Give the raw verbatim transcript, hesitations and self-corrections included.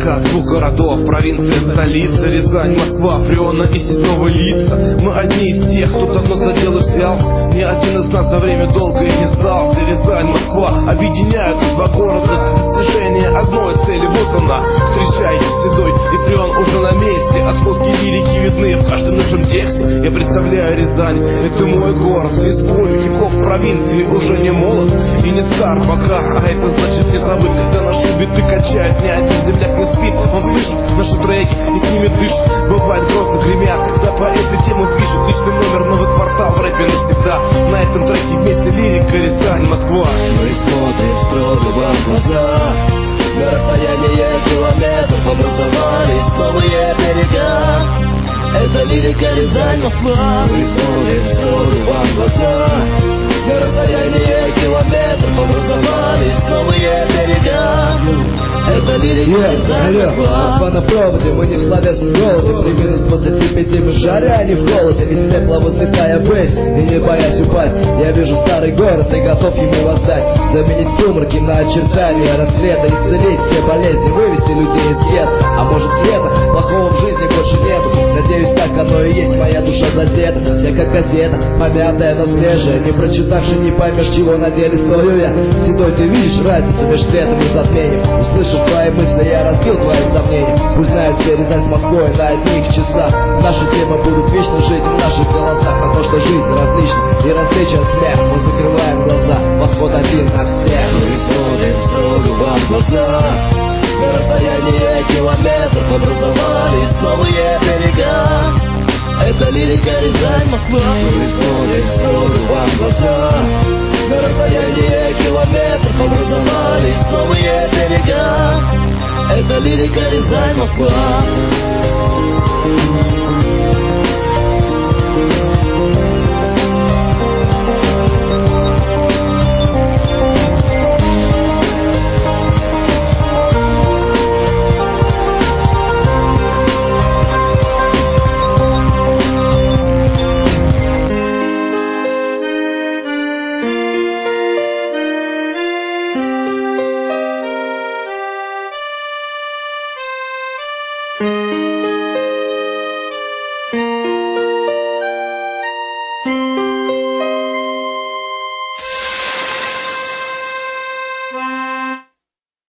лирика двух городов, провинция, столица, Рязань, Москва, Фреона и Седного лица. Мы одни из тех, кто давно за дело взялся. Ни один из нас за время долго и не сдался. Рязань, Москва объединяются два города для достижения одной цели. Вот она, встречайте, Седой и Фреон уже на месте. Осколки лирики видны в каждом нашем тексте. Я представляю Рязань, это мой город. Рискую, хип-хоп в провинции уже не молод и не стар пока, а это значит не забыть, когда наши биты качают. Ни один земляк не спит, он слышит наши треки и с ними дышит. Бывает грозы гремят, когда по этой теме пишет личный номер, новый квартал в рэпе навсегда. На этом треке вместе лирика, Рязань, Москва. Мы смотрим строго вам в глаза, на расстояние километров образовались новые берега. Это лирика, Рязань, Москва. Мы смотрим строго вам в глаза, на расстояние километров образовались новые берега. Это лирика, Рязань, Москва. Москва на проводе, мы не в словесном голоде. При минус двадцати пяти мы жаре, а не в голоде. Из пепла возлетая ввысь и не боясь упасть. Я вижу старый город и готов ему воздать. Заменить сумраки на очертания рассвета, исцелить все болезни, вывести людей из гетто. А может света, плохого в жизни больше нету. Надеюсь, так оно и есть, моя душа задета. Вся как газета, помятая, но свежая. Не прочитавши, не поймешь, чего на деле стою я. Седой, ты видишь разницу между светом и затмением? Услышав твои мысли, я разбил твои сомнения. Пусть знают все Рязань с Москвой на одних часах. Наши темы будут вечно жить в наших голосах. А то, что жизнь различна и различен смех, мы закрываем глаза, восход один на всех. Мы смотрим строго вам в глаза, на расстояние километров образовались новые берега. Это лирика, Рязань, Москва. Мы смотрим строго вам в глаза, на расстояние километров образовались новые берега. Это лирика, Рязань, Москва.